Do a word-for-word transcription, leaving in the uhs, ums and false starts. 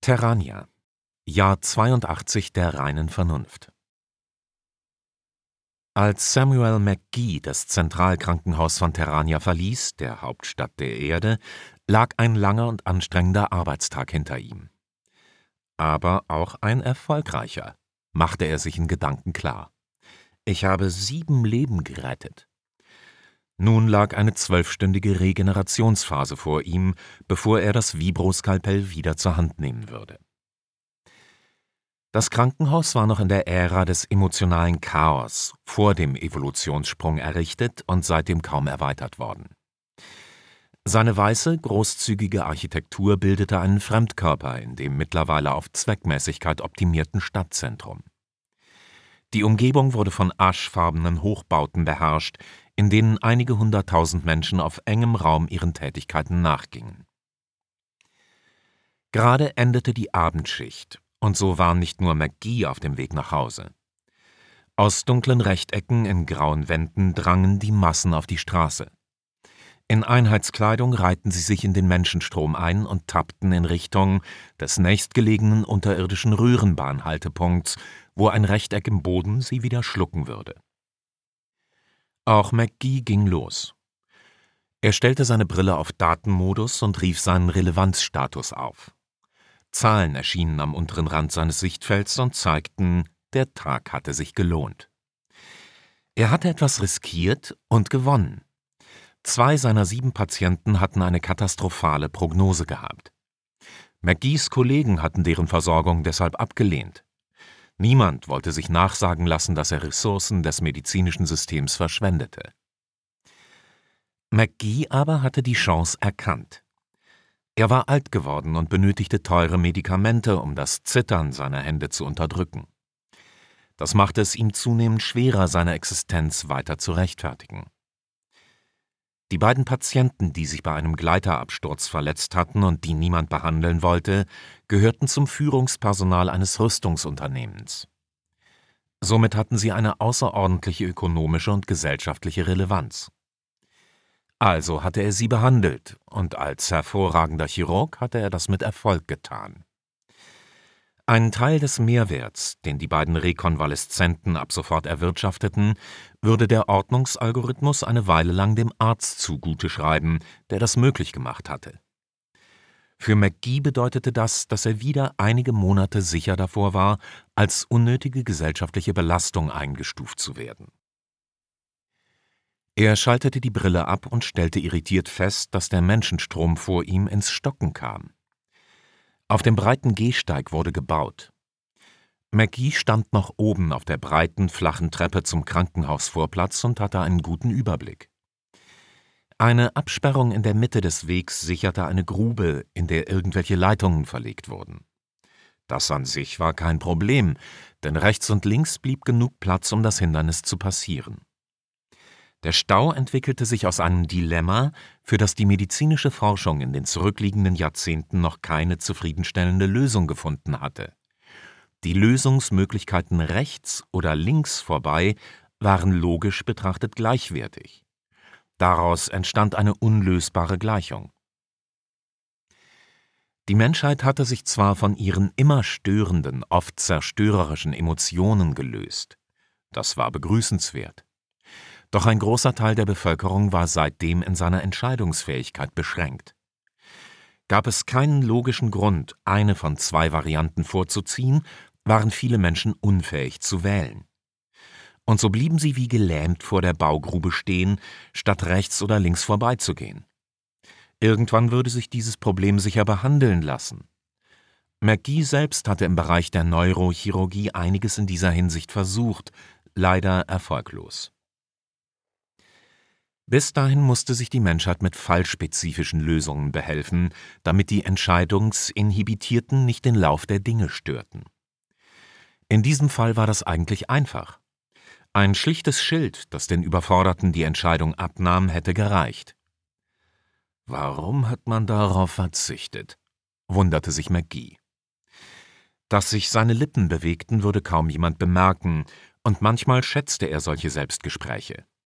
Terrania, Jahr zweiundachtzig der reinen Vernunft. Als Samuel McGee das Zentralkrankenhaus von Terrania verließ, der Hauptstadt der Erde, lag ein langer und anstrengender Arbeitstag hinter ihm. Aber auch ein erfolgreicher, machte er sich in Gedanken klar. Ich habe sieben Leben gerettet. Nun lag eine zwölfstündige Regenerationsphase vor ihm, bevor er das Vibroskalpell wieder zur Hand nehmen würde. Das Krankenhaus war noch in der Ära des emotionalen Chaos vor dem Evolutionssprung errichtet und seitdem kaum erweitert worden. Seine weiße, großzügige Architektur bildete einen Fremdkörper in dem mittlerweile auf Zweckmäßigkeit optimierten Stadtzentrum. Die Umgebung wurde von aschfarbenen Hochbauten beherrscht, in denen einige hunderttausend Menschen auf engem Raum ihren Tätigkeiten nachgingen. Gerade endete die Abendschicht, und so war nicht nur McGee auf dem Weg nach Hause. Aus dunklen Rechtecken in grauen Wänden drangen die Massen auf die Straße. In Einheitskleidung reihten sie sich in den Menschenstrom ein und tappten in Richtung des nächstgelegenen unterirdischen Röhrenbahnhaltepunkts, wo ein Rechteck im Boden sie wieder schlucken würde. Auch McGee ging los. Er stellte seine Brille auf Datenmodus und rief seinen Relevanzstatus auf. Zahlen erschienen am unteren Rand seines Sichtfelds und zeigten, der Tag hatte sich gelohnt. Er hatte etwas riskiert und gewonnen. Zwei seiner sieben Patienten hatten eine katastrophale Prognose gehabt. McGees Kollegen hatten deren Versorgung deshalb abgelehnt. Niemand wollte sich nachsagen lassen, dass er Ressourcen des medizinischen Systems verschwendete. McGee aber hatte die Chance erkannt. Er war alt geworden und benötigte teure Medikamente, um das Zittern seiner Hände zu unterdrücken. Das machte es ihm zunehmend schwerer, seine Existenz weiter zu rechtfertigen. Die beiden Patienten, die sich bei einem Gleiterabsturz verletzt hatten und die niemand behandeln wollte, gehörten zum Führungspersonal eines Rüstungsunternehmens. Somit hatten sie eine außerordentliche ökonomische und gesellschaftliche Relevanz. Also hatte er sie behandelt, und als hervorragender Chirurg hatte er das mit Erfolg getan. Einen Teil des Mehrwerts, den die beiden Rekonvaleszenten ab sofort erwirtschafteten, würde der Ordnungsalgorithmus eine Weile lang dem Arzt zuguteschreiben, der das möglich gemacht hatte. Für McGee bedeutete das, dass er wieder einige Monate sicher davor war, als unnötige gesellschaftliche Belastung eingestuft zu werden. Er schaltete die Brille ab und stellte irritiert fest, dass der Menschenstrom vor ihm ins Stocken kam. Auf dem breiten Gehsteig wurde gebaut. McGee stand noch oben auf der breiten, flachen Treppe zum Krankenhausvorplatz und hatte einen guten Überblick. Eine Absperrung in der Mitte des Wegs sicherte eine Grube, in der irgendwelche Leitungen verlegt wurden. Das an sich war kein Problem, denn rechts und links blieb genug Platz, um das Hindernis zu passieren. Der Stau entwickelte sich aus einem Dilemma, für das die medizinische Forschung in den zurückliegenden Jahrzehnten noch keine zufriedenstellende Lösung gefunden hatte. Die Lösungsmöglichkeiten rechts oder links vorbei waren logisch betrachtet gleichwertig. Daraus entstand eine unlösbare Gleichung. Die Menschheit hatte sich zwar von ihren immer störenden, oft zerstörerischen Emotionen gelöst. Das war begrüßenswert. Doch ein großer Teil der Bevölkerung war seitdem in seiner Entscheidungsfähigkeit beschränkt. Gab es keinen logischen Grund, eine von zwei Varianten vorzuziehen, waren viele Menschen unfähig zu wählen. Und so blieben sie wie gelähmt vor der Baugrube stehen, statt rechts oder links vorbeizugehen. Irgendwann würde sich dieses Problem sicher behandeln lassen. McGee selbst hatte im Bereich der Neurochirurgie einiges in dieser Hinsicht versucht, leider erfolglos. Bis dahin musste sich die Menschheit mit fallspezifischen Lösungen behelfen, damit die Entscheidungsinhibitierten nicht den Lauf der Dinge störten. In diesem Fall war das eigentlich einfach. Ein schlichtes Schild, das den Überforderten die Entscheidung abnahm, hätte gereicht. Warum hat man darauf verzichtet? Wunderte sich McGee. Dass sich seine Lippen bewegten, würde kaum jemand bemerken, und manchmal schätzte er solche Selbstgespräche.